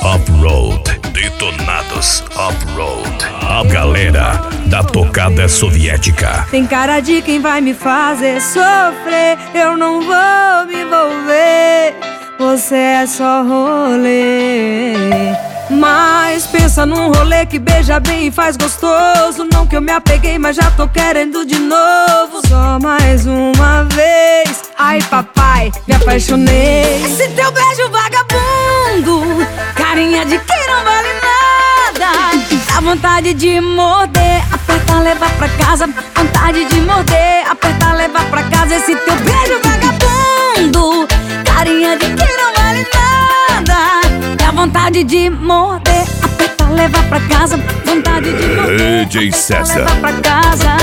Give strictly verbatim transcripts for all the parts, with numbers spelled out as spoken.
Off-Road. Detonados Off-Road. A galera da tocada soviética. Tem cara de quem vai me fazer sofrer. Eu não vou me envolver. Você é só rolê. Mas pensa num rolê que beija bem e faz gostoso. Não que eu me apeguei, mas já tô querendo de novo. Só mais uma vez. Ai papai, me apaixonei. Esse teu beijo vagabundo, carinha de quem não vale nada. Dá vontade de morder, apertar, levar pra casa. Vontade de morder, apertar, levar pra casa. Esse teu beijo vagabundo, carinha de quem não vale nada. Dá vontade de morder, apertar, levar pra casa. Vontade de morder, D J César, levar pra casa.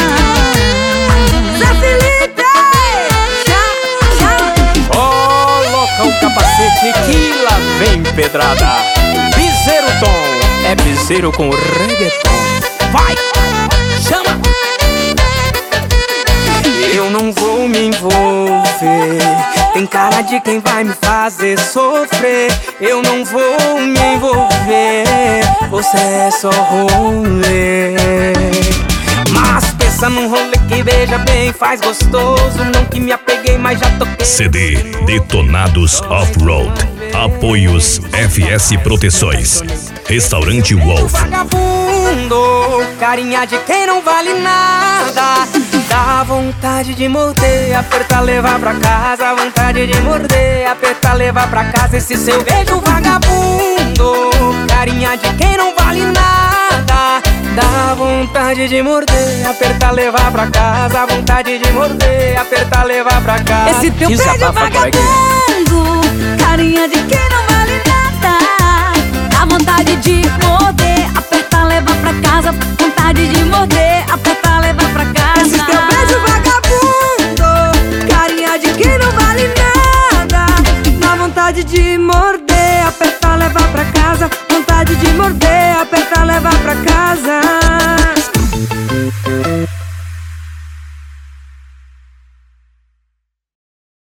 Zé Felipe, já, já. Coloca o capacete que lá vem pedrada. Piseiro Tom, é piseiro com reggaeton. Vai, chama. Eu não vou me envolver. Tem cara de quem vai me fazer sofrer. Eu não vou me envolver. Você é só rolê. Mas pensa num rolê que beija bem, faz gostoso. Não que me apeguei, mas já toquei. C D Detonados Off-Road. Apoios F S Proteções. Restaurante Wolf. Vagabundo, carinha de quem não vale nada. Dá vontade de morder, apertar, levar pra casa. Vontade de morder, apertar, levar pra casa. Esse seu beijo vagabundo, carinha de quem não vale nada. Dá vontade de morder, apertar, levar pra casa. Vontade de morder, apertar, levar pra casa. Esse teu beijo vagabundo, carinha de quem